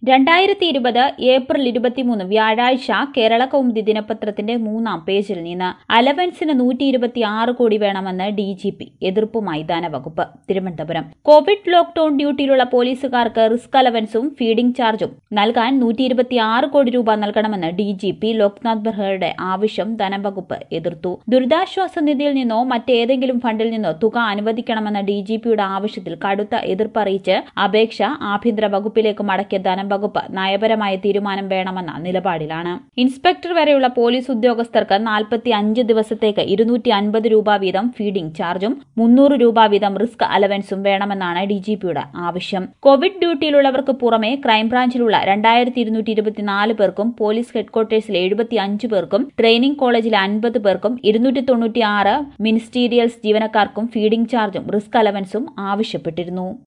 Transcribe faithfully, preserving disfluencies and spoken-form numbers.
രണ്ടായിരത്തി ഇരുപത് ഏപ്രിൽ ഇരുപത്തിമൂന്ന് വ്യാഴാഴ്ച കേരള കൗമുദി ദിനപത്രത്തിന്റെ മൂന്നാം പേജിൽ നിന്ന് അലവൻസിന് നൂറ്റി ഇരുപത്തി ആറ് കോടി വേണമെന്ന് ഡി ജി പി എതിർപ്പുമായി ധനവകുപ്പ് തിരുവനന്തപുരം. കോവിഡ് ലോക്ഡൌൺ ഡ്യൂട്ടിയിലുള്ള പോലീസുകാർക്ക് റിസ്ക് അലവൻസും ഫീഡിംഗ് ചാർജും നൽകാൻ നൂറ്റി ഇരുപത്തി ആറ് കോടി രൂപ നൽകണമെന്ന് ഡി ജി പി ലോക്നാഥ് ബെഹ്റയുടെ ആവശ്യം ധനവകുപ്പ് എതിർത്തു. ദുരിതാശ്വാസ നിധിയിൽ നിന്നോ മറ്റേതെങ്കിലും ഫണ്ടിൽ നിന്നോ തുക അനുവദിക്കണമെന്ന ഡി ജി പിയുടെ ആവശ്യത്തിൽ കടുത്ത എതിർപ്പറിയിച്ച് അപേക്ഷ ആഭ്യന്തര വകുപ്പിലേക്ക് മടക്കിയ ധനവകുപ്പ് വകുപ്പ് നയപരമായ തീരുമാനം വേണമെന്ന നിലപാടിലാണ്. ഇൻസ്പെക്ടർ വരെയുള്ള പോലീസ് ഉദ്യോഗസ്ഥർക്ക് നാൽപ്പത്തി അഞ്ച് ദിവസത്തേക്ക് ഇരുന്നൂറ്റി അൻപത് രൂപ വീതം ഫീഡിംഗ് ചാർജും മുന്നൂറ് രൂപ വീതം റിസ്ക് അലവൻസും വേണമെന്നാണ് ഡി ജി പിയുടെ ആവശ്യം. കോവിഡ് ഡ്യൂട്ടിയിലുള്ളവർക്ക് പുറമെ ക്രൈംബ്രാഞ്ചിലുള്ള രണ്ടായിരത്തി ഇരുന്നൂറ്റി ഇരുപത്തിനാല് പേർക്കും പോലീസ് ഹെഡ്ക്വാർട്ടേഴ്സിലെ എഴുപത്തി അഞ്ച് പേർക്കും ട്രെയിനിംഗ് കോളേജിലെ അൻപത് പേർക്കും ഇരുന്നൂറ്റി തൊണ്ണൂറ്റി ആറ് മിനിസ്റ്റീരിയൽസ് ജീവനക്കാർക്കും ഫീഡിംഗ് ചാർജും റിസ്ക് അലവൻസും ആവശ്യപ്പെട്ടിരുന്നു.